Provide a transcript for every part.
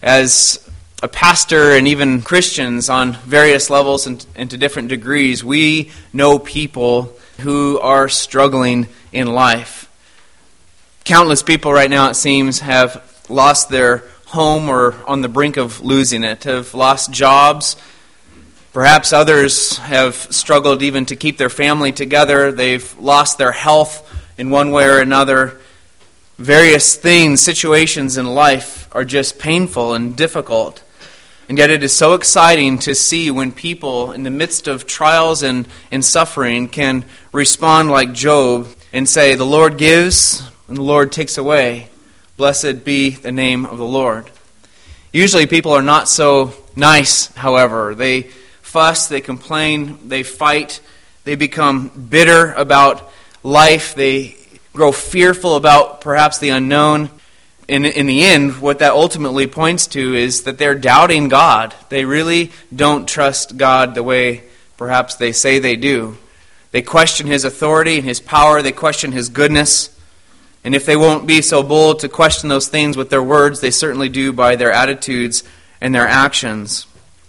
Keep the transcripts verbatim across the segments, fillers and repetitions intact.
As a pastor and even Christians on various levels and, and to different degrees, we know people who are struggling in life. Countless people right now, it seems, have lost their home or on the brink of losing it, have lost jobs. Perhaps others have struggled even to keep their family together. They've lost their health in one way or another. Various things, situations in life are just painful and difficult. And yet it is so exciting to see when people in the midst of trials and, and suffering can respond like Job and say, "The Lord gives and the Lord takes away. Blessed be the name of the Lord." Usually people are not so nice, however. They fuss, they complain, they fight, they become bitter about life, they grow fearful about perhaps the unknown. In, in the end, what that ultimately points to is that they're doubting God. They really don't trust God the way perhaps they say they do. They question His authority and His power. They question His goodness. And if they won't be so bold to question those things with their words, they certainly do by their attitudes and their actions.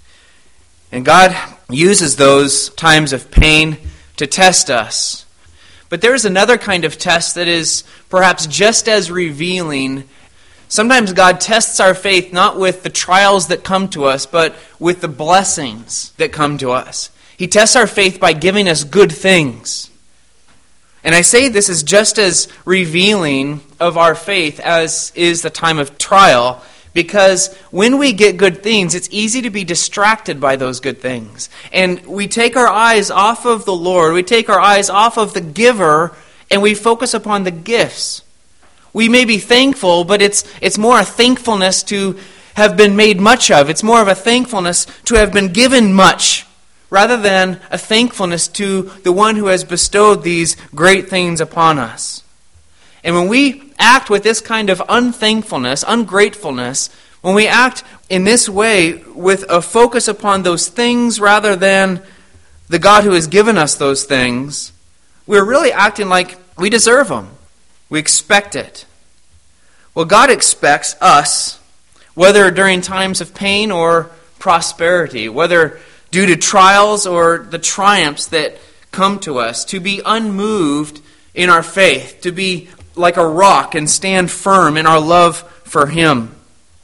And God uses those times of pain to test us. But there is another kind of test that is perhaps just as revealing. Sometimes God tests our faith not with the trials that come to us, but with the blessings that come to us. He tests our faith by giving us good things. And I say this is just as revealing of our faith as is the time of trial, because when we get good things, it's easy to be distracted by those good things. And we take our eyes off of the Lord, we take our eyes off of the giver, and we focus upon the gifts. We may be thankful, but it's it's more a thankfulness to have been made much of. It's more of a thankfulness to have been given much, rather than a thankfulness to the one who has bestowed these great things upon us. And when we act with this kind of unthankfulness, ungratefulness, when we act in this way with a focus upon those things rather than the God who has given us those things, we're really acting like we deserve them. We expect it. Well, God expects us, whether during times of pain or prosperity, whether due to trials or the triumphs that come to us, to be unmoved in our faith, to be like a rock and stand firm in our love for Him.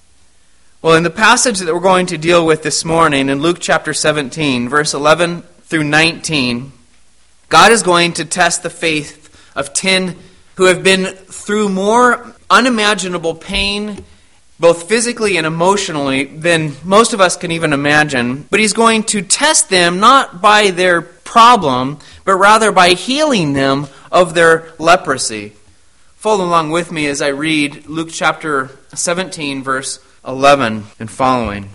Well, in the passage that we're going to deal with this morning, in Luke chapter seventeen, verse eleven through nineteen, God is going to test the faith of ten who have been through more unimaginable pain, both physically and emotionally, than most of us can even imagine. But He's going to test them not by their problem, but rather by healing them of their leprosy. Follow along with me as I read Luke chapter seventeen, verse eleven and following.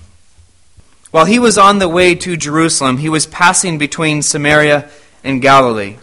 While He was on the way to Jerusalem, He was passing between Samaria and Galilee.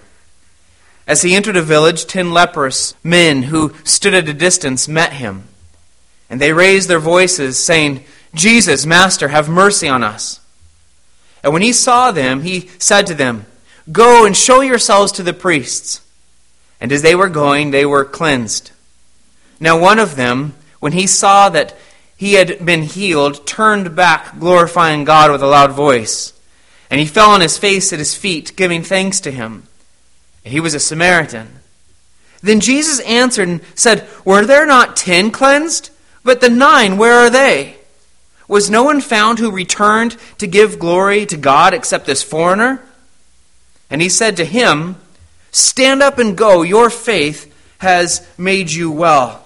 As He entered a village, ten leprous men who stood at a distance met Him. And they raised their voices, saying, "Jesus, Master, have mercy on us." And when He saw them, He said to them, "Go and show yourselves to the priests." And as they were going, they were cleansed. Now one of them, when he saw that he had been healed, turned back, glorifying God with a loud voice. And he fell on his face at His feet, giving thanks to Him. And he was a Samaritan. Then Jesus answered and said, "Were there not ten cleansed? But the nine, where are they? Was no one found who returned to give glory to God except this foreigner?" And He said to him, "Stand up and go, your faith has made you well."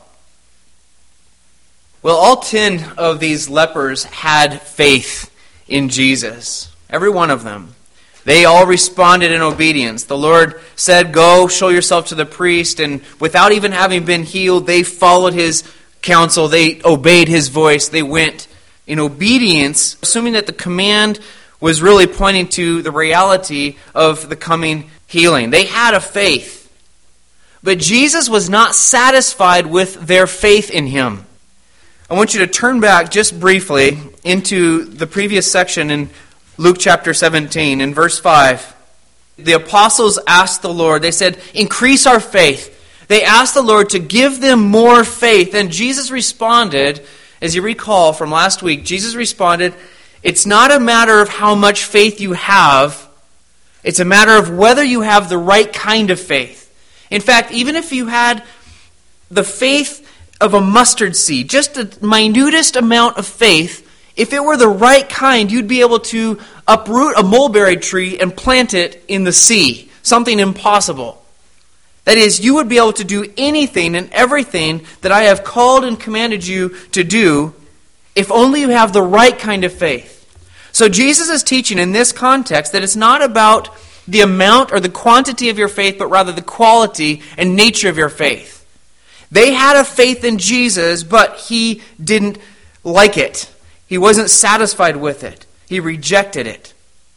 Well, all ten of these lepers had faith in Jesus. Every one of them. They all responded in obedience. The Lord said, "Go, show yourself to the priest," and without even having been healed, they followed His counsel. They obeyed His voice. They went in obedience, assuming that the command was really pointing to the reality of the coming healing. They had a faith. But Jesus was not satisfied with their faith in Him. I want you to turn back just briefly into the previous section in Luke chapter seventeen, in verse five. The apostles asked the Lord, they said, "Increase our faith." They asked the Lord to give them more faith. And Jesus responded As you recall from last week, Jesus responded, "It's not a matter of how much faith you have. It's a matter of whether you have the right kind of faith." In fact, even if you had the faith of a mustard seed, just the minutest amount of faith, if it were the right kind, you'd be able to uproot a mulberry tree and plant it in the sea, something impossible. That is, you would be able to do anything and everything that I have called and commanded you to do if only you have the right kind of faith. So Jesus is teaching in this context that it's not about the amount or the quantity of your faith, but rather the quality and nature of your faith. They had a faith in Jesus, but he didn't like it. He wasn't satisfied with it. He rejected it.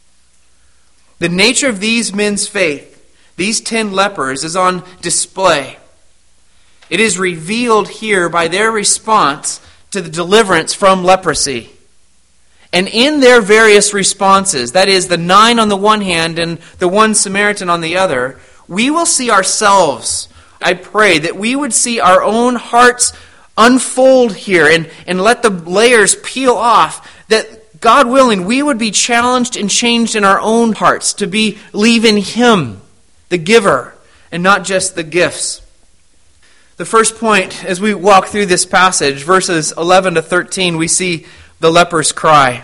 The nature of these men's faith, these ten lepers, is on display. It is revealed here by their response to the deliverance from leprosy. And in their various responses, that is, the nine on the one hand and the one Samaritan on the other, we will see ourselves. I pray that we would see our own hearts unfold here and, and let the layers peel off, that God willing, we would be challenged and changed in our own hearts to believe in Him, the giver, and not just the gifts. The first point, as we walk through this passage, verses eleven to thirteen, we see the leper's cry.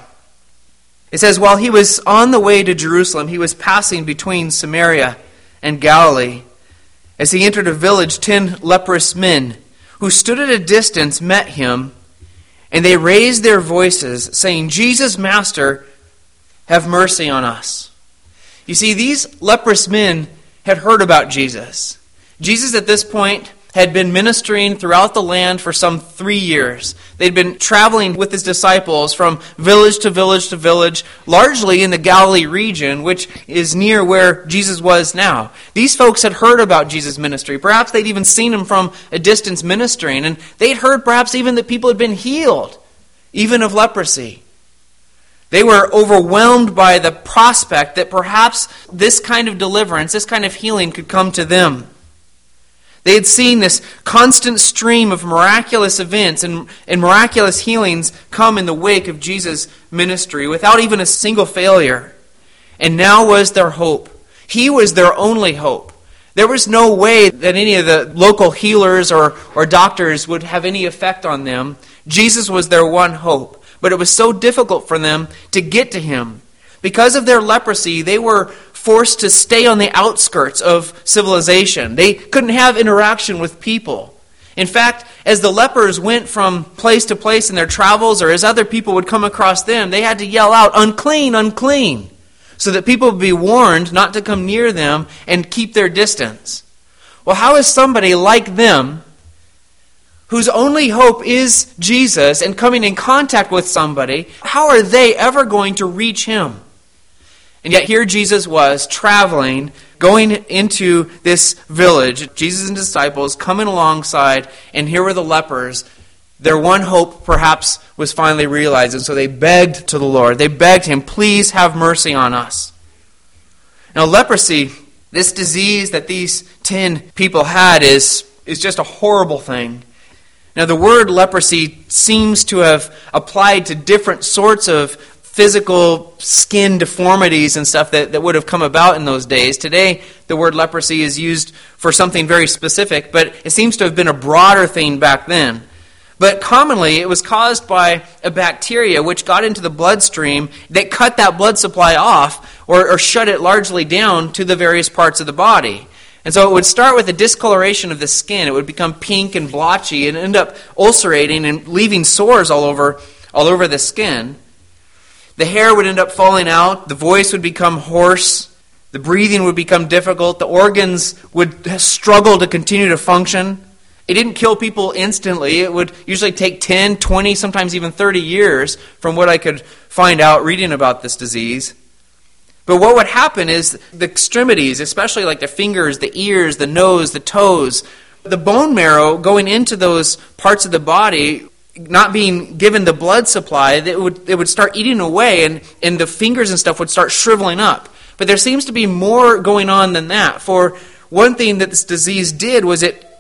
It says, "While he was on the way to Jerusalem, he was passing between Samaria and Galilee. As he entered a village, ten leprous men who stood at a distance met him, and they raised their voices, saying, 'Jesus, Master, have mercy on us.'" You see, these leprous men had heard about Jesus. Jesus at this point had been ministering throughout the land for some three years. They'd been traveling with his disciples from village to village to village, largely in the Galilee region, which is near where Jesus was now. These folks had heard about Jesus' ministry. Perhaps they'd even seen him from a distance ministering, and they'd heard perhaps even that people had been healed, even of leprosy. They were overwhelmed by the prospect that perhaps this kind of deliverance, this kind of healing could come to them. They had seen this constant stream of miraculous events and, and miraculous healings come in the wake of Jesus' ministry without even a single failure. And now was their hope. He was their only hope. There was no way that any of the local healers or, or doctors would have any effect on them. Jesus was their one hope. But it was so difficult for them to get to him. Because of their leprosy, they were forced to stay on the outskirts of civilization. They couldn't have interaction with people. In fact, as the lepers went from place to place in their travels, or as other people would come across them, they had to yell out, "Unclean, unclean," so that people would be warned not to come near them and keep their distance. Well, how is somebody like them, whose only hope is Jesus, and coming in contact with somebody, how are they ever going to reach him? And yet here Jesus was traveling, going into this village, Jesus and disciples coming alongside, and here were the lepers. Their one hope perhaps was finally realized, and so they begged to the Lord. They begged him, "Please have mercy on us." Now leprosy, this disease that these ten people had, is, is just a horrible thing. Now the word leprosy seems to have applied to different sorts of physical skin deformities and stuff that, that would have come about in those days. Today, the word leprosy is used for something very specific, but it seems to have been a broader thing back then. But commonly, it was caused by a bacteria which got into the bloodstream that cut that blood supply off or, or shut it largely down to the various parts of the body. And so it would start with a discoloration of the skin. It would become pink and blotchy and end up ulcerating and leaving sores all over, all over the skin. The hair would end up falling out. The voice would become hoarse. The breathing would become difficult. The organs would struggle to continue to function. It didn't kill people instantly. It would usually take ten, twenty, sometimes even thirty years from what I could find out reading about this disease. But what would happen is the extremities, especially like the fingers, the ears, the nose, the toes, the bone marrow going into those parts of the body, not being given the blood supply, it would, it would start eating away, and, and the fingers and stuff would start shriveling up. But there seems to be more going on than that. For one thing that this disease did was it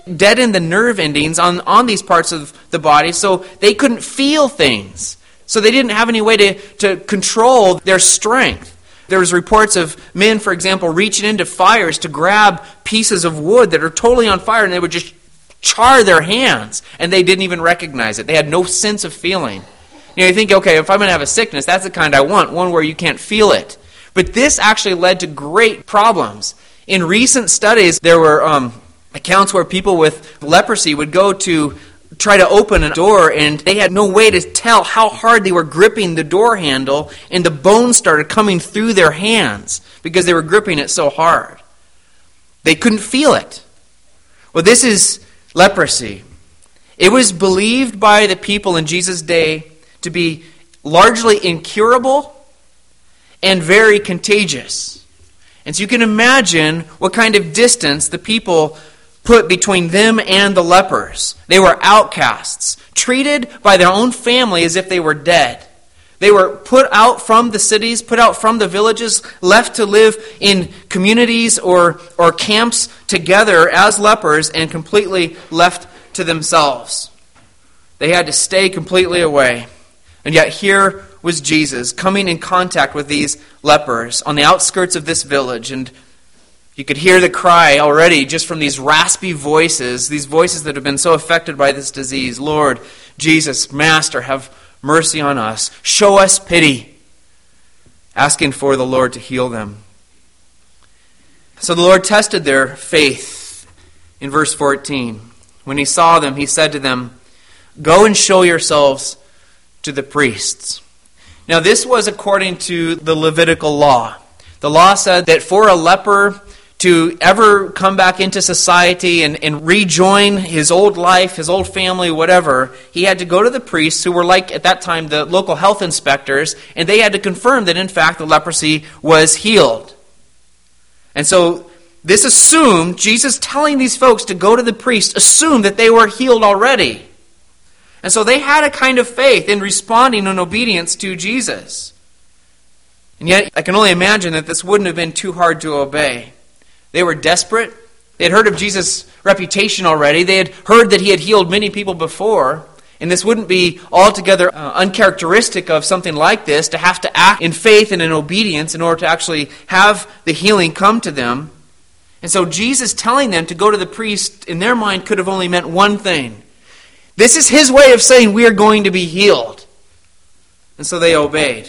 deadened the nerve endings on, on these parts of the body, so they couldn't feel things. So they didn't have any way to, to control their strength. There was reports of men, for example, reaching into fires to grab pieces of wood that are totally on fire, and they would just char their hands, and they didn't even recognize it. They had no sense of feeling. You know, you think, okay, if I'm going to have a sickness, that's the kind I want, one where you can't feel it. But this actually led to great problems. In recent studies, there were um, accounts where people with leprosy would go to try to open a door, and they had no way to tell how hard they were gripping the door handle, and the bones started coming through their hands because they were gripping it so hard. They couldn't feel it. Well, this is leprosy. It was believed by the people in Jesus' day to be largely incurable and very contagious. And so you can imagine what kind of distance the people put between them and the lepers. They were outcasts, treated by their own family as if they were dead. They were put out from the cities, put out from the villages, left to live in communities or, or camps together as lepers, and completely left to themselves. They had to stay completely away. And yet here was Jesus coming in contact with these lepers on the outskirts of this village, and you could hear the cry already just from these raspy voices, these voices that have been so affected by this disease. Lord, Jesus, Master, have mercy on us. Show us pity. Asking for the Lord to heal them. So the Lord tested their faith in verse fourteen. When he saw them, he said to them, "Go and show yourselves to the priests." Now this was according to the Levitical law. The law said that for a leper to ever come back into society and, and rejoin his old life, his old family, whatever, he had to go to the priests, who were like, at that time, the local health inspectors, and they had to confirm that, in fact, the leprosy was healed. And so this assumed, Jesus telling these folks to go to the priest, assumed that they were healed already. And so they had a kind of faith in responding in obedience to Jesus. And yet, I can only imagine that this wouldn't have been too hard to obey. They were desperate. They had heard of Jesus' reputation already. They had heard that he had healed many people before. And this wouldn't be altogether uh, uncharacteristic of something like this, to have to act in faith and in obedience in order to actually have the healing come to them. And so Jesus telling them to go to the priest, in their mind, could have only meant one thing. This is his way of saying we are going to be healed. And so they obeyed.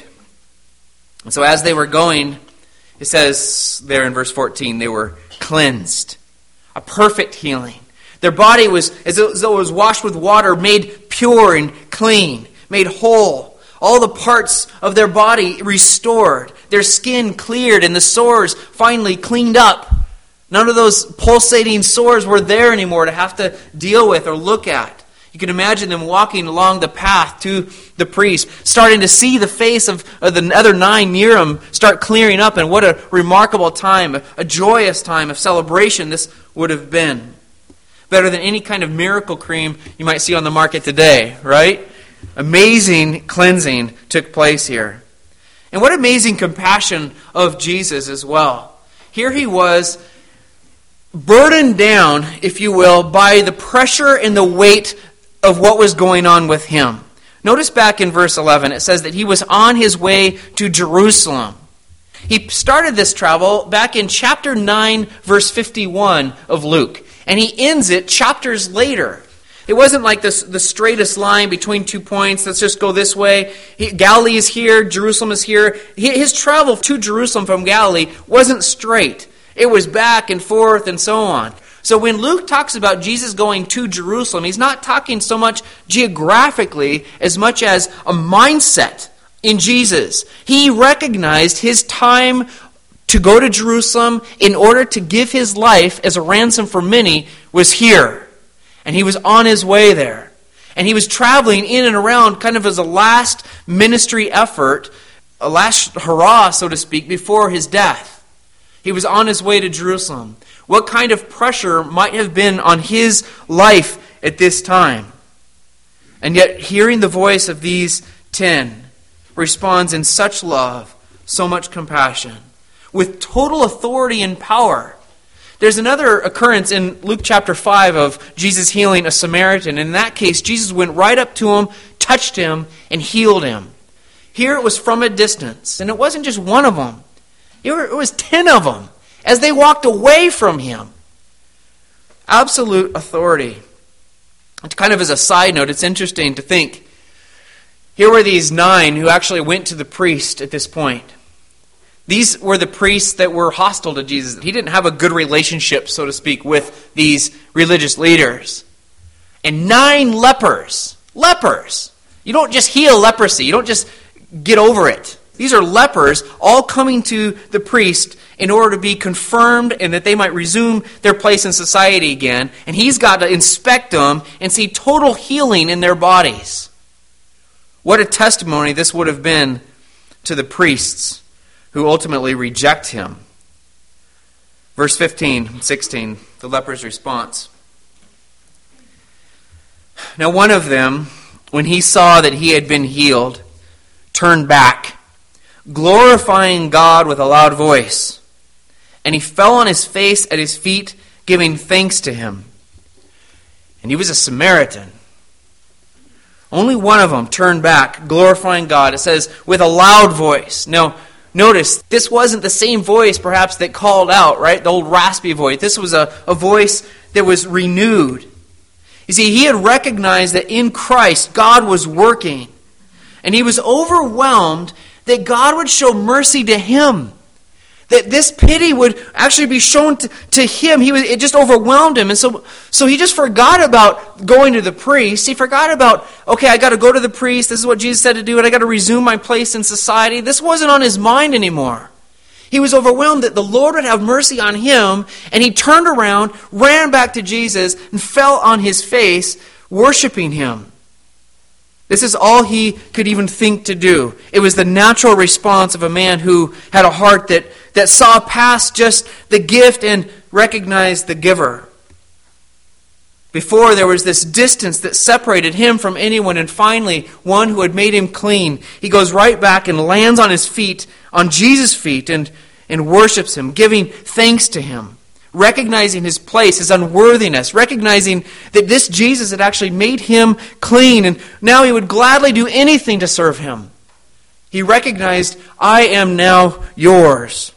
And so as they were going, it says there in verse fourteen, they were cleansed. A perfect healing. Their body was as though it was washed with water, made pure and clean, made whole. All the parts of their body restored. Their skin cleared and the sores finally cleaned up. None of those pulsating sores were there anymore to have to deal with or look at. You can imagine them walking along the path to the priest, starting to see the face of, of the other nine near him start clearing up, and what a remarkable time, a, a joyous time of celebration this would have been. Better than any kind of miracle cream you might see on the market today, right? Amazing cleansing took place here. And what amazing compassion of Jesus as well. Here he was, burdened down, if you will, by the pressure and the weight of what was going on with him. Notice back in verse eleven, it says that he was on his way to Jerusalem. He started this travel back in chapter nine, verse fifty-one of Luke, and he ends it chapters later. It wasn't like this, the straightest line between two points. Let's just go this way. He, Galilee is here, Jerusalem is here. His travel to Jerusalem from Galilee wasn't straight. It was back and forth and so on. So when Luke talks about Jesus going to Jerusalem, he's not talking so much geographically as much as a mindset in Jesus. He recognized his time to go to Jerusalem in order to give his life as a ransom for many was here. And he was on his way there. And he was traveling in and around kind of as a last ministry effort, a last hurrah, so to speak, before his death. He was on his way to Jerusalem. What kind of pressure might have been on his life at this time? And yet, hearing the voice of these ten responds in such love, so much compassion, with total authority and power. There's another occurrence in Luke chapter five of Jesus healing a Samaritan. And in that case, Jesus went right up to him, touched him, and healed him. Here it was from a distance. And it wasn't just one of them. It was ten of them as they walked away from him. Absolute authority. And kind of as a side note, it's interesting to think, here were these nine who actually went to the priest at this point. These were the priests that were hostile to Jesus. He didn't have a good relationship, so to speak, with these religious leaders. And nine lepers. Lepers. You don't just heal leprosy. You don't just get over it. These are lepers all coming to the priest in order to be confirmed and that they might resume their place in society again. And he's got to inspect them and see total healing in their bodies. What a testimony this would have been to the priests who ultimately reject him. Verse fifteen and sixteen, the leper's response. Now one of them, when he saw that he had been healed, turned back, glorifying God with a loud voice. And he fell on his face at his feet, giving thanks to him. And he was a Samaritan. Only one of them turned back, glorifying God. It says, with a loud voice. Now, notice, this wasn't the same voice perhaps that called out, right? The old raspy voice. This was a, a voice that was renewed. You see, he had recognized that in Christ, God was working. And he was overwhelmed that God would show mercy to him. That this pity would actually be shown to, to him. He was, it just overwhelmed him. And so, so he just forgot about going to the priest. He forgot about, okay, I got to go to the priest. This is what Jesus said to do, and I got to resume my place in society. This wasn't on his mind anymore. He was overwhelmed that the Lord would have mercy on him, and he turned around, ran back to Jesus, and fell on his face, worshiping him. This is all he could even think to do. It was the natural response of a man who had a heart that, that saw past just the gift and recognized the giver. Before, there was this distance that separated him from anyone, and finally, one who had made him clean. He goes right back and lands on his feet, on Jesus' feet, and, and worships him, giving thanks to him. Recognizing his place, his unworthiness, recognizing that this Jesus had actually made him clean, and now he would gladly do anything to serve him. He recognized, I am now yours.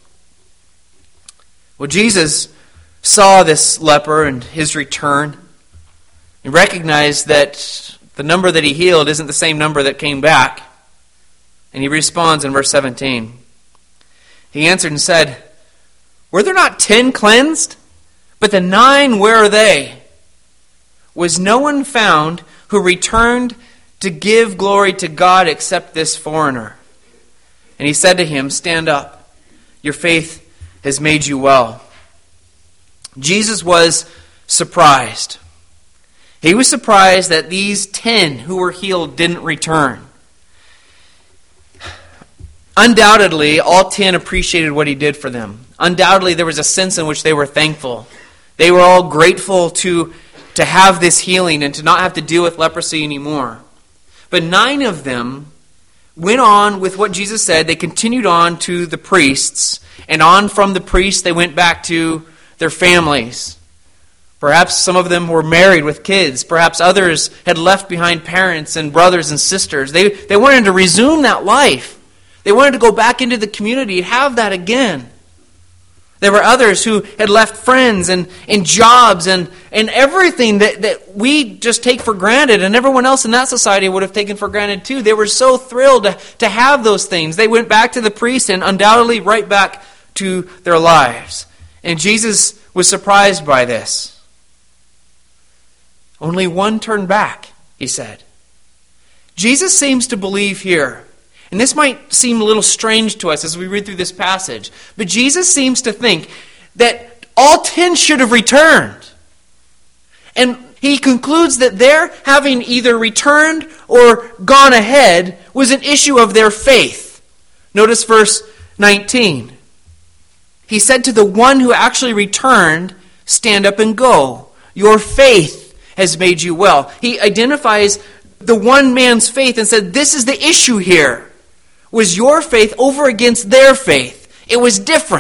Well, Jesus saw this leper and his return. He recognized that the number that he healed isn't the same number that came back. And he responds in verse seventeen. He answered and said, were there not ten cleansed? But the nine, where are they? Was no one found who returned to give glory to God except this foreigner? And he said to him, stand up. Your faith has made you well. Jesus was surprised. He was surprised that these ten who were healed didn't return. Undoubtedly, all ten appreciated what he did for them. Undoubtedly, there was a sense in which they were thankful. They were all grateful to, to have this healing and to not have to deal with leprosy anymore. But nine of them went on with what Jesus said. They continued on to the priests, and on from the priests they went back to their families. Perhaps some of them were married with kids. Perhaps others had left behind parents and brothers and sisters. They, they wanted to resume that life. They wanted to go back into the community and have that again. There were others who had left friends and, and jobs and, and everything that, that we just take for granted, and everyone else in that society would have taken for granted too. They were so thrilled to, to have those things. They went back to the priest and undoubtedly right back to their lives. And Jesus was surprised by this. Only one turned back, he said. Jesus seems to believe here, and this might seem a little strange to us as we read through this passage, but Jesus seems to think that all ten should have returned. And he concludes that their having either returned or gone ahead was an issue of their faith. Notice verse nineteen. He said to the one who actually returned, stand up and go. Your faith has made you well. He identifies the one man's faith and said, this is the issue here. Was your faith over against their faith. It was different.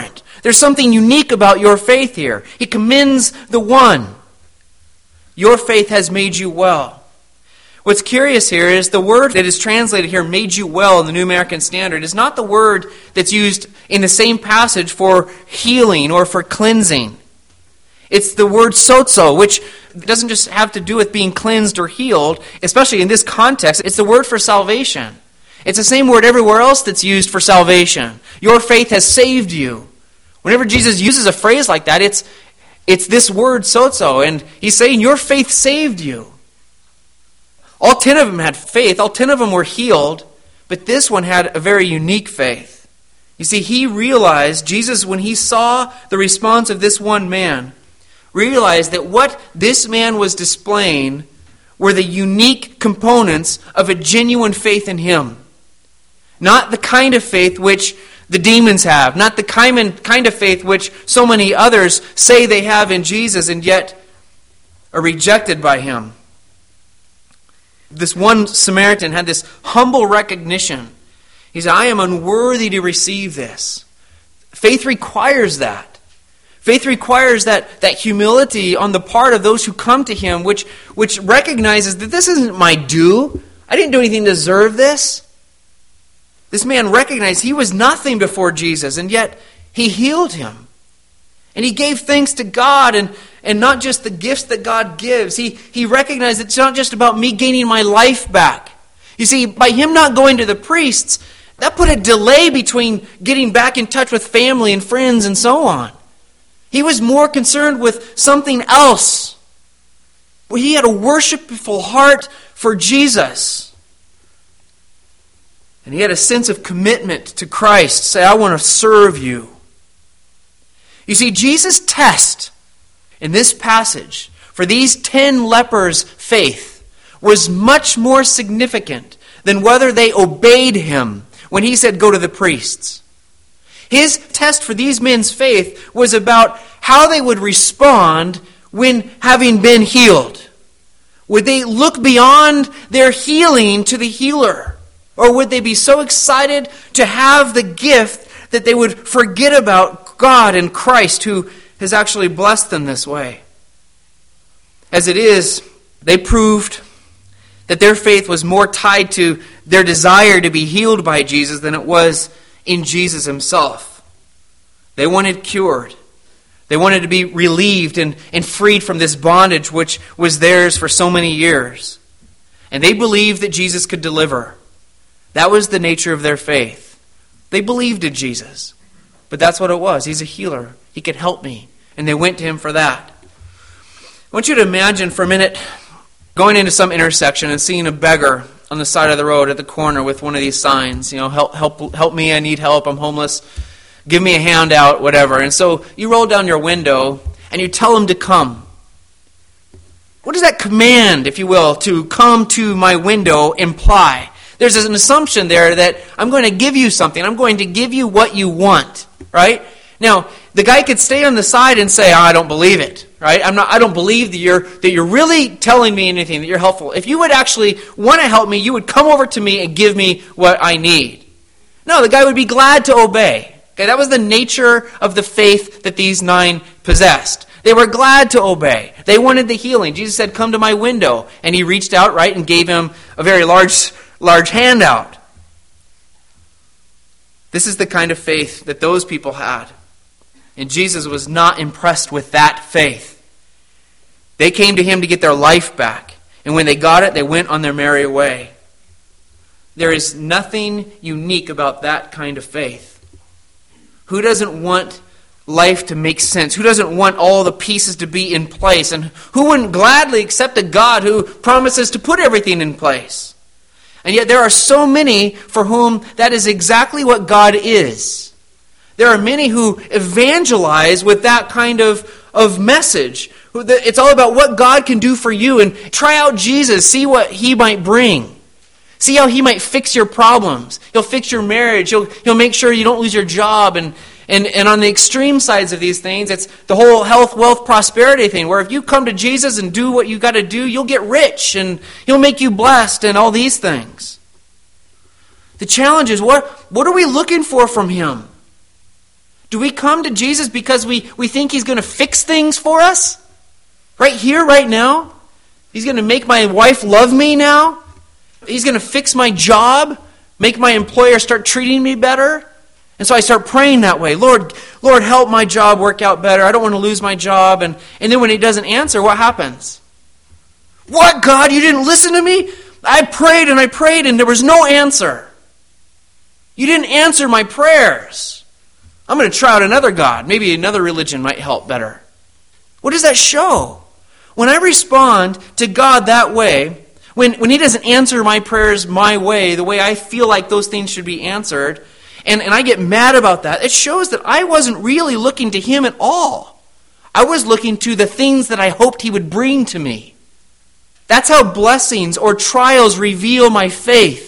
There's something unique about your faith here. He commends the one. Your faith has made you well. What's curious here is the word that is translated here, made you well in the New American Standard, is not the word that's used in the same passage for healing or for cleansing. It's the word sozo, which doesn't just have to do with being cleansed or healed, especially in this context. It's the word for salvation. It's the same word everywhere else that's used for salvation. Your faith has saved you. Whenever Jesus uses a phrase like that, it's, it's this word sozo, and he's saying your faith saved you. All ten of them had faith. All ten of them were healed. But this one had a very unique faith. You see, he realized, Jesus, when he saw the response of this one man, realized that what this man was displaying were the unique components of a genuine faith in him. Not the kind of faith which the demons have. Not the kind kind of faith which so many others say they have in Jesus and yet are rejected by him. This one Samaritan had this humble recognition. He said, I am unworthy to receive this. Faith requires that. Faith requires that, that humility on the part of those who come to him, which, which recognizes that this isn't my due. I didn't do anything to deserve this. This man recognized he was nothing before Jesus, and yet he healed him. And he gave thanks to God, and, and not just the gifts that God gives. He, he recognized it's not just about me gaining my life back. You see, by him not going to the priests, that put a delay between getting back in touch with family and friends and so on. He was more concerned with something else. He had a worshipful heart for Jesus. And he had a sense of commitment to Christ. Say, I want to serve you. You see, Jesus' test in this passage for these ten lepers' faith was much more significant than whether they obeyed him when he said, go to the priests. His test for these men's faith was about how they would respond when having been healed. Would they look beyond their healing to the healer? Or would they be so excited to have the gift that they would forget about God and Christ who has actually blessed them this way? As it is, they proved that their faith was more tied to their desire to be healed by Jesus than it was in Jesus himself. They wanted cured. They wanted to be relieved and, and freed from this bondage which was theirs for so many years. And they believed that Jesus could deliver. That was the nature of their faith. They believed in Jesus. But that's what it was. He's a healer. He can help me. And they went to him for that. I want you to imagine for a minute going into some intersection and seeing a beggar on the side of the road at the corner with one of these signs. You know, help, help, help me, I need help, I'm homeless. Give me a handout, whatever. And so you roll down your window and you tell him to come. What does that command, if you will, to come to my window imply? There's an assumption there that I'm going to give you something. I'm going to give you what you want, right? Now, the guy could stay on the side and say, oh, I don't believe it, right? I'm not. I don't believe that you're that you're really telling me anything, that you're helpful. If you would actually want to help me, you would come over to me and give me what I need. No, the guy would be glad to obey. Okay, that was the nature of the faith that these nine possessed. They were glad to obey. They wanted the healing. Jesus said, come to my window. And he reached out, right, and gave him a very large, large handout. This is the kind of faith that those people had. And Jesus was not impressed with that faith. They came to him to get their life back. And when they got it, they went on their merry way. There is nothing unique about that kind of faith. Who doesn't want life to make sense? Who doesn't want all the pieces to be in place? And who wouldn't gladly accept a God who promises to put everything in place? And yet there are so many for whom that is exactly what God is. There are many who evangelize with that kind of, of message. It's all about what God can do for you, and try out Jesus, see what he might bring. See how he might fix your problems. He'll fix your marriage. He'll, he'll make sure you don't lose your job. And, and, and on the extreme sides of these things, it's the whole health, wealth, prosperity thing, where if you come to Jesus and do what you got to do, you'll get rich and he'll make you blessed and all these things. The challenge is, what, what are we looking for from him? Do we come to Jesus because we, we think he's going to fix things for us? Right here, right now? He's going to make my wife love me now? He's going to fix my job? Make my employer start treating me better? And so I start praying that way. Lord, Lord, help my job work out better. I don't want to lose my job. And, and then when he doesn't answer, what happens? What, God? You didn't listen to me? I prayed and I prayed and there was no answer. You didn't answer my prayers. I'm going to try out another God. Maybe another religion might help better. What does that show? When I respond to God that way, when, when he doesn't answer my prayers my way, the way I feel like those things should be answered, and, and I get mad about that, it shows that I wasn't really looking to him at all. I was looking to the things that I hoped he would bring to me. That's how blessings or trials reveal my faith.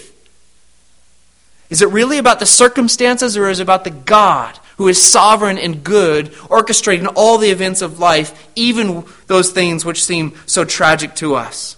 Is it really about the circumstances, or is it about the God who is sovereign and good, orchestrating all the events of life, even those things which seem so tragic to us?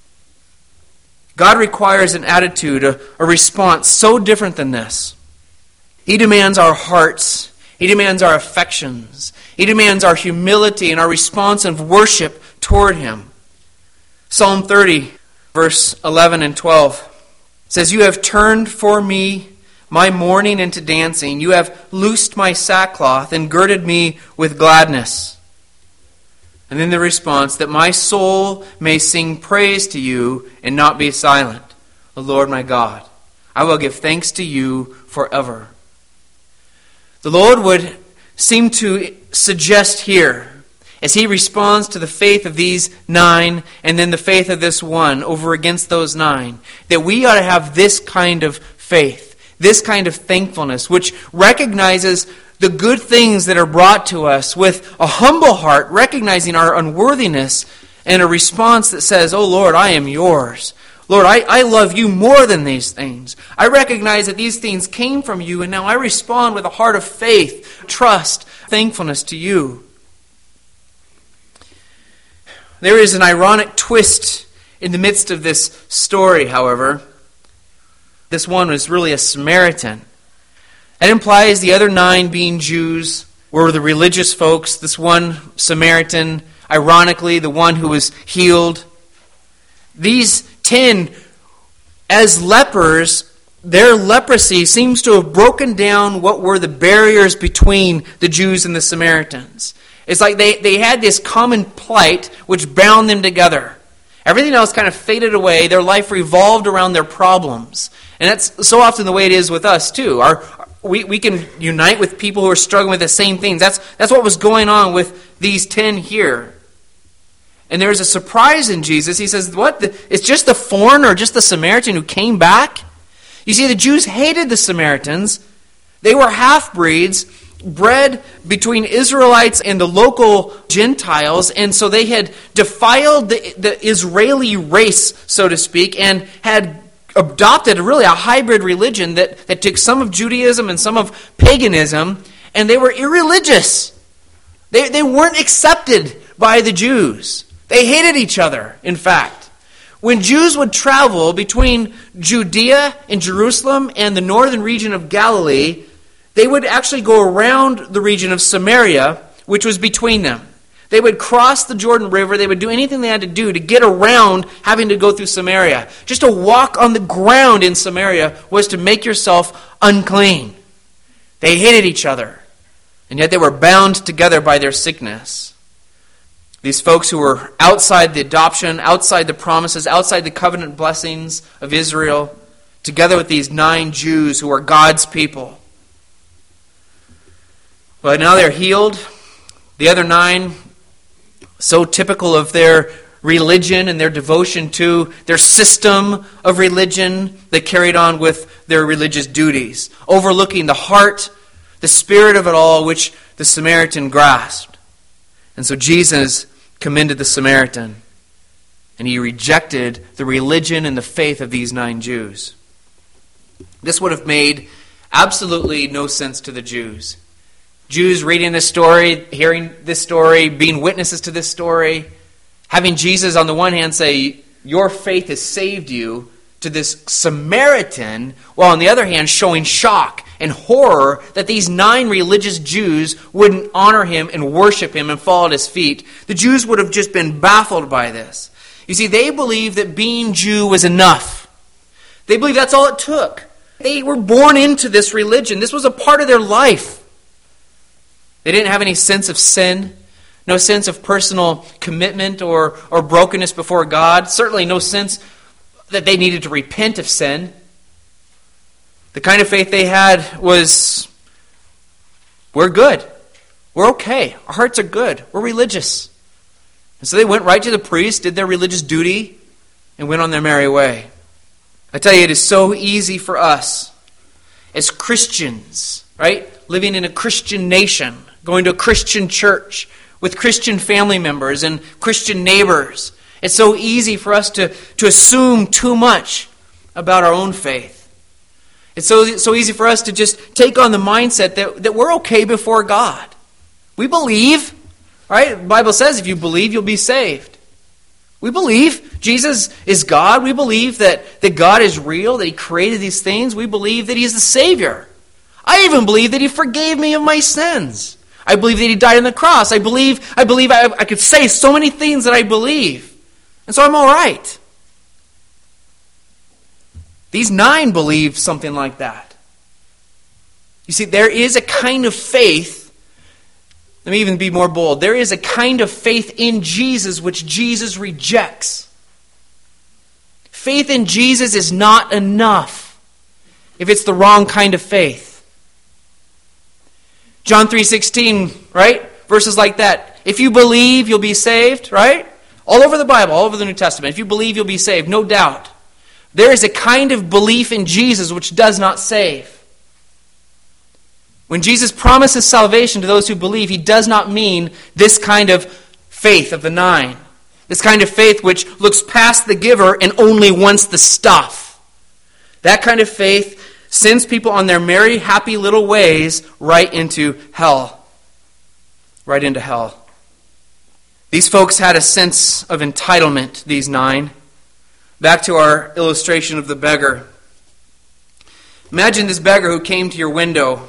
God requires an attitude, a, a response so different than this. He demands our hearts. He demands our affections. He demands our humility and our response of worship toward him. Psalm thirty, verse eleven and twelve says, "You have turned for me my mourning into dancing. You have loosed my sackcloth and girded me with gladness." And then the response, "that my soul may sing praise to you and not be silent. O Lord my God, I will give thanks to you forever." The Lord would seem to suggest here, as he responds to the faith of these nine and then the faith of this one over against those nine, that we ought to have this kind of faith, this kind of thankfulness, which recognizes the good things that are brought to us with a humble heart, recognizing our unworthiness, and a response that says, "Oh Lord, I am yours. Lord, I, I love you more than these things. I recognize that these things came from you, and now I respond with a heart of faith, trust, thankfulness to you." There is an ironic twist in the midst of this story, however. This one was really a Samaritan. That implies the other nine, being Jews, were the religious folks. This one Samaritan, ironically, the one who was healed. These ten, as lepers, their leprosy seems to have broken down what were the barriers between the Jews and the Samaritans. It's like they, they had this common plight which bound them together. Everything else kind of faded away. Their life revolved around their problems. And that's so often the way it is with us too. Our, we, we can unite with people who are struggling with the same things. That's, that's what was going on with these ten here. And there's a surprise in Jesus. He says, what? The, it's just the foreigner, just the Samaritan who came back? You see, the Jews hated the Samaritans. They were half-breeds, bred between Israelites and the local Gentiles, and so they had defiled the, the Israeli race, so to speak, and had adopted really a hybrid religion that, that took some of Judaism and some of paganism, and they were irreligious. They, they weren't accepted by the Jews. They hated each other, in fact. When Jews would travel between Judea and Jerusalem and the northern region of Galilee, they would actually go around the region of Samaria, which was between them. They would cross the Jordan River. They would do anything they had to do to get around having to go through Samaria. Just to walk on the ground in Samaria was to make yourself unclean. They hated each other, and yet they were bound together by their sickness. These folks who were outside the adoption, outside the promises, outside the covenant blessings of Israel, together with these nine Jews who are God's people. But now they're healed. The other nine, so typical of their religion and their devotion to their system of religion, they carried on with their religious duties, overlooking the heart, the spirit of it all, which the Samaritan grasped. And so Jesus commended the Samaritan, and he rejected the religion and the faith of these nine Jews. This would have made absolutely no sense to the Jews. Jews reading this story, hearing this story, being witnesses to this story, having Jesus on the one hand say, "Your faith has saved you," to this Samaritan, while on the other hand showing shock and horror that these nine religious Jews wouldn't honor him and worship him and fall at his feet. The Jews would have just been baffled by this. You see, they believed that being Jew was enough. They believed that's all it took. They were born into this religion. This was a part of their life. They didn't have any sense of sin, no sense of personal commitment or, or brokenness before God. Certainly no sense that they needed to repent of sin. The kind of faith they had was, we're good. We're okay. Our hearts are good. We're religious. And so they went right to the priest, did their religious duty, and went on their merry way. I tell you, it is so easy for us as Christians, right? Living in a Christian nation, going to a Christian church with Christian family members and Christian neighbors. It's so easy for us to, to assume too much about our own faith. It's so, so easy for us to just take on the mindset that, that we're okay before God. We believe, right? The Bible says if you believe, you'll be saved. We believe Jesus is God. We believe that, that God is real, that He created these things. We believe that He is the Savior. I even believe that He forgave me of my sins. I believe that He died on the cross. I believe I believe I, I could say so many things that I believe. And so I'm all right. These nine believed something like that. You see, there is a kind of faith. Let me even be more bold. There is a kind of faith in Jesus which Jesus rejects. Faith in Jesus is not enough if it's the wrong kind of faith. John three sixteen, right? Verses like that. If you believe, you'll be saved, right? All over the Bible, all over the New Testament. If you believe, you'll be saved, no doubt. There is a kind of belief in Jesus which does not save. When Jesus promises salvation to those who believe, He does not mean this kind of faith of the nine. This kind of faith which looks past the giver and only wants the stuff. That kind of faith sends people on their merry, happy little ways right into hell. Right into hell. These folks had a sense of entitlement, these nine. Back to our illustration of the beggar. Imagine this beggar who came to your window,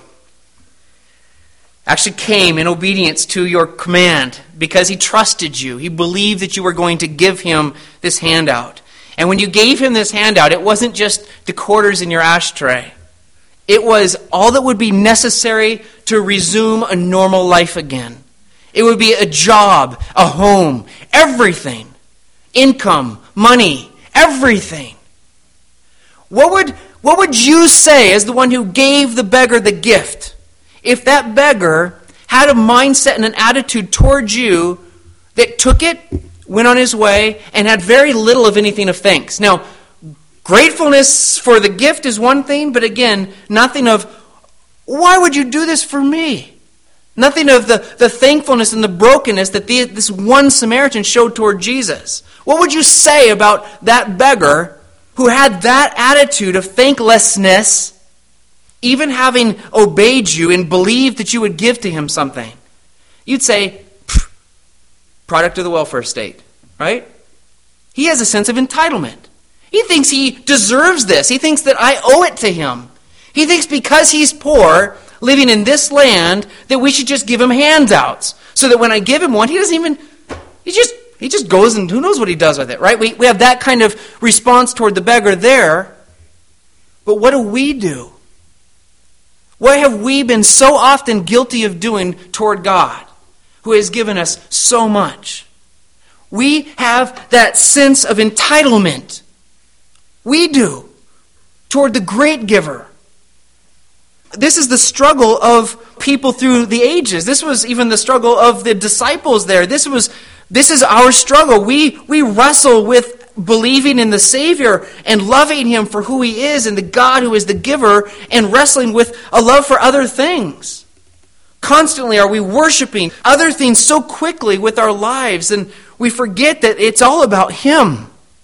actually came in obedience to your command because he trusted you. He believed that you were going to give him this handout. And when you gave him this handout, it wasn't just the quarters in your ashtray. It was all that would be necessary to resume a normal life again. It would be a job, a home, everything. Income, money, everything. What would, what would you say as the one who gave the beggar the gift if that beggar had a mindset and an attitude towards you that took it, went on his way, and had very little of anything of thanks? Now, gratefulness for the gift is one thing, but again, nothing of, why would you do this for me? Nothing of the, the thankfulness and the brokenness that the, this one Samaritan showed toward Jesus. What would you say about that beggar who had that attitude of thanklessness, even having obeyed you and believed that you would give to him something? You'd say, product of the welfare state, right? He has a sense of entitlement. He thinks he deserves this. He thinks that I owe it to him. He thinks because he's poor, living in this land, that we should just give him handouts. So that when I give him one, he doesn't even, he just he just goes and who knows what he does with it, right? We, we have that kind of response toward the beggar there. But what do we do? What have we been so often guilty of doing toward God, who has given us so much? We have that sense of entitlement. We do, toward the great giver. This is the struggle of people through the ages. This was even the struggle of the disciples there. This was, this is our struggle. We, we wrestle with believing in the Savior and loving Him for who He is and the God who is the giver, and wrestling with a love for other things. Constantly are we worshiping other things so quickly with our lives, and we forget that it's all about Him.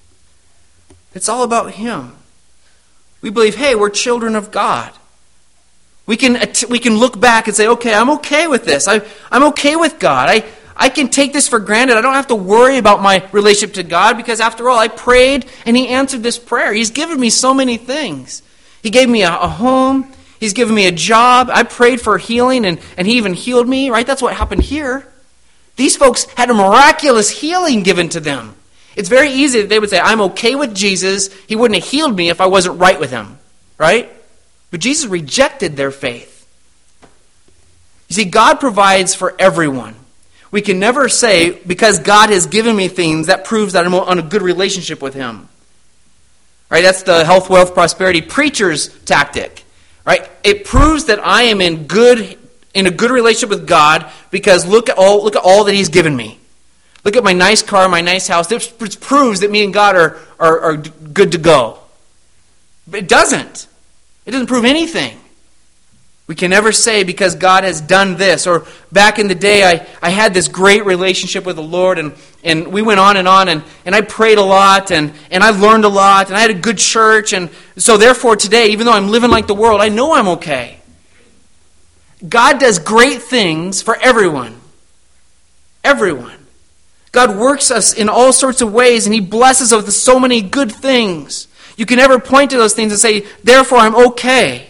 It's all about Him. We believe, hey, we're children of God. We can we can look back and say, okay, I'm okay with this. I, I'm okay with God. I, I can take this for granted. I don't have to worry about my relationship to God because after all, I prayed and He answered this prayer. He's given me so many things. He gave me a, a home. He's given me a job. I prayed for healing, and, and he even healed me, right? That's what happened here. These folks had a miraculous healing given to them. It's very easy that they would say, I'm okay with Jesus. He wouldn't have healed me if I wasn't right with him, right? But Jesus rejected their faith. You see, God provides for everyone. We can never say, because God has given me things, that proves that I'm on a good relationship with him. Right? That's the health, wealth, prosperity preacher's tactic. Right? It proves that I am in good in a good relationship with God because look at all look at all that he's given me. Look at my nice car, my nice house. This proves that me and God are, are, are good to go. But it doesn't. It doesn't prove anything. We can never say because God has done this. Or back in the day, I, I had this great relationship with the Lord, and, and we went on and on, and, and I prayed a lot, and, and I learned a lot, and I had a good church. And so therefore today, even though I'm living like the world, I know I'm okay. God does great things for everyone. Everyone. God works us in all sorts of ways, and he blesses us with so many good things. You can never point to those things and say, therefore I'm okay.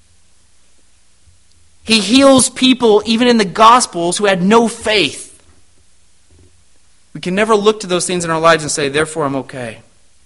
He heals people, even in the Gospels, who had no faith. We can never look to those things in our lives and say, therefore I'm okay.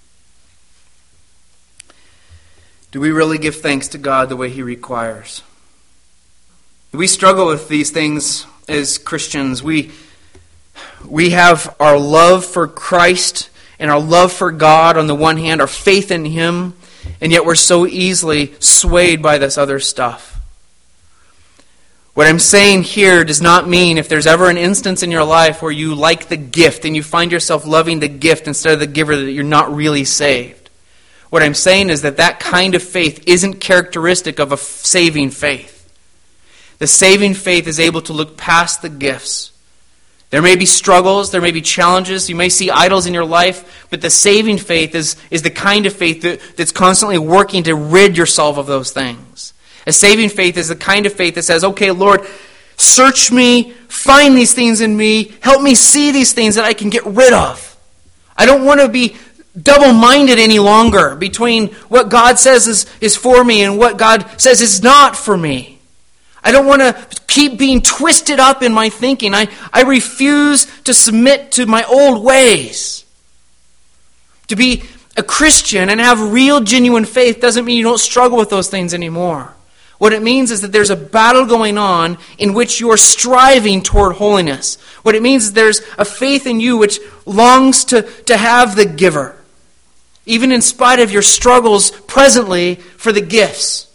Do we really give thanks to God the way he requires? We struggle with these things as Christians. We, we have our love for Christ and our love for God on the one hand, our faith in him, and yet we're so easily swayed by this other stuff. What I'm saying here does not mean if there's ever an instance in your life where you like the gift and you find yourself loving the gift instead of the giver that you're not really saved. What I'm saying is that that kind of faith isn't characteristic of a saving faith. The saving faith is able to look past the gifts. There may be struggles, there may be challenges, you may see idols in your life, but the saving faith is, is the kind of faith that, that's constantly working to rid yourself of those things. A saving faith is the kind of faith that says, okay, Lord, search me, find these things in me, help me see these things that I can get rid of. I don't want to be double-minded any longer between what God says is, is for me and what God says is not for me. I don't want to keep being twisted up in my thinking. I, I refuse to submit to my old ways. To be a Christian and have real, genuine faith doesn't mean you don't struggle with those things anymore. What it means is that there's a battle going on in which you are striving toward holiness. What it means is there's a faith in you which longs to, to have the giver, even in spite of your struggles presently for the gifts.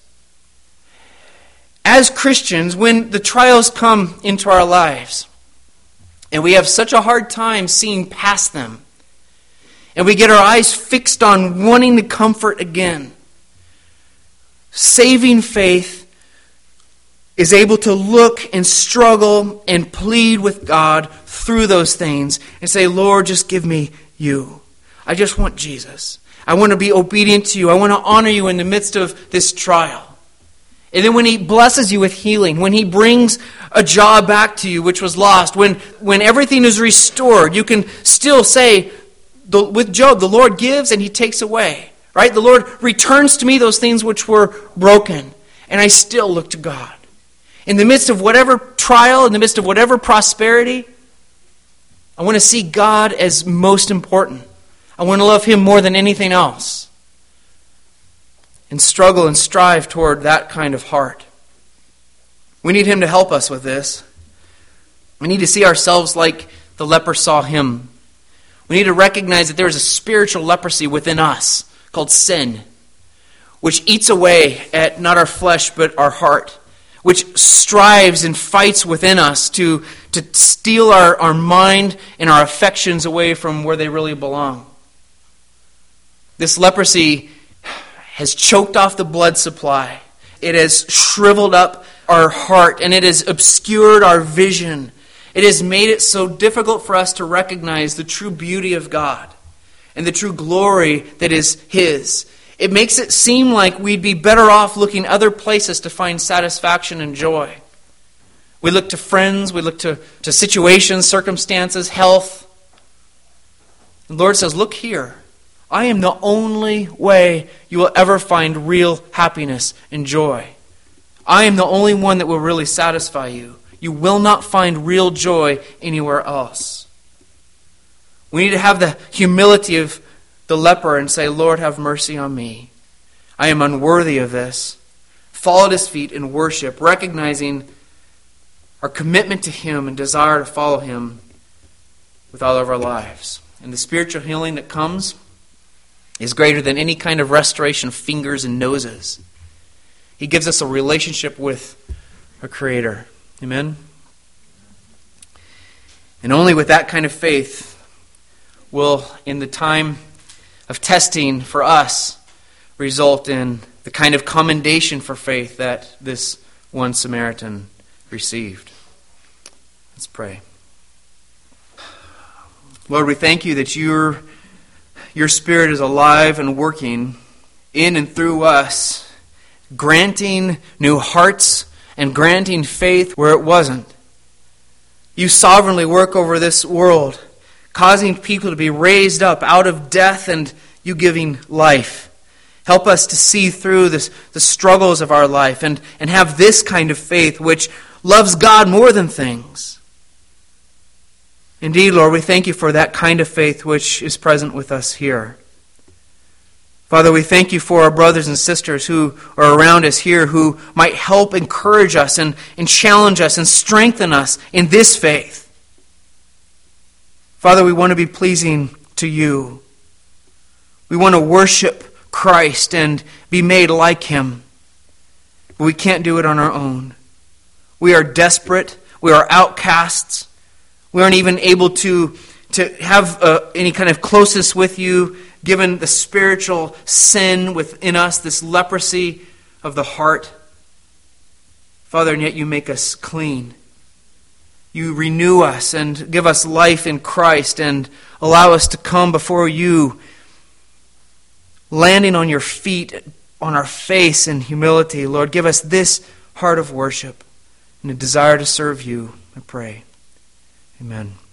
As Christians, when the trials come into our lives, and we have such a hard time seeing past them, and we get our eyes fixed on wanting the comfort again, saving faith is able to look and struggle and plead with God through those things and say, Lord, just give me you. I just want Jesus. I want to be obedient to you. I want to honor you in the midst of this trial. And then when he blesses you with healing, when he brings a job back to you which was lost, when, when everything is restored, you can still say, the, with Job, the Lord gives and he takes away. Right? The Lord returns to me those things which were broken, and I still look to God. In the midst of whatever trial, in the midst of whatever prosperity, I want to see God as most important. I want to love him more than anything else. And struggle and strive toward that kind of heart. We need him to help us with this. We need to see ourselves like the leper saw him. We need to recognize that there is a spiritual leprosy within us called sin, which eats away at not our flesh but our heart, which strives and fights within us to, to steal our, our mind and our affections away from where they really belong. This leprosy has choked off the blood supply. It has shriveled up our heart, and it has obscured our vision. It has made it so difficult for us to recognize the true beauty of God and the true glory that is his. It makes it seem like we'd be better off looking other places to find satisfaction and joy. We look to friends, we look to, to situations, circumstances, health. The Lord says, look here. I am the only way you will ever find real happiness and joy. I am the only one that will really satisfy you. You will not find real joy anywhere else. We need to have the humility of the leper and say, Lord, have mercy on me. I am unworthy of this. Fall at his feet in worship, recognizing our commitment to him and desire to follow him with all of our lives. And the spiritual healing that comes is greater than any kind of restoration of fingers and noses. He gives us a relationship with our Creator. Amen? And only with that kind of faith will, in the time of testing for us, result in the kind of commendation for faith that this one Samaritan received. Let's pray. Lord, we thank you that your, your Spirit is alive and working in and through us, granting new hearts and granting faith where it wasn't. You sovereignly work over this world, causing people to be raised up out of death and you giving life. Help us to see through this, the struggles of our life and, and have this kind of faith which loves God more than things. Indeed, Lord, we thank you for that kind of faith which is present with us here. Father, we thank you for our brothers and sisters who are around us here who might help encourage us and, and challenge us and strengthen us in this faith. Father, we want to be pleasing to you. We want to worship Christ and be made like him. But we can't do it on our own. We are desperate. We are outcasts. We aren't even able to, to have uh, any kind of closeness with you, given the spiritual sin within us, this leprosy of the heart. Father, and yet you make us clean. You renew us and give us life in Christ and allow us to come before you, landing on your feet, on our face in humility. Lord, give us this heart of worship and a desire to serve you, I pray. Amen.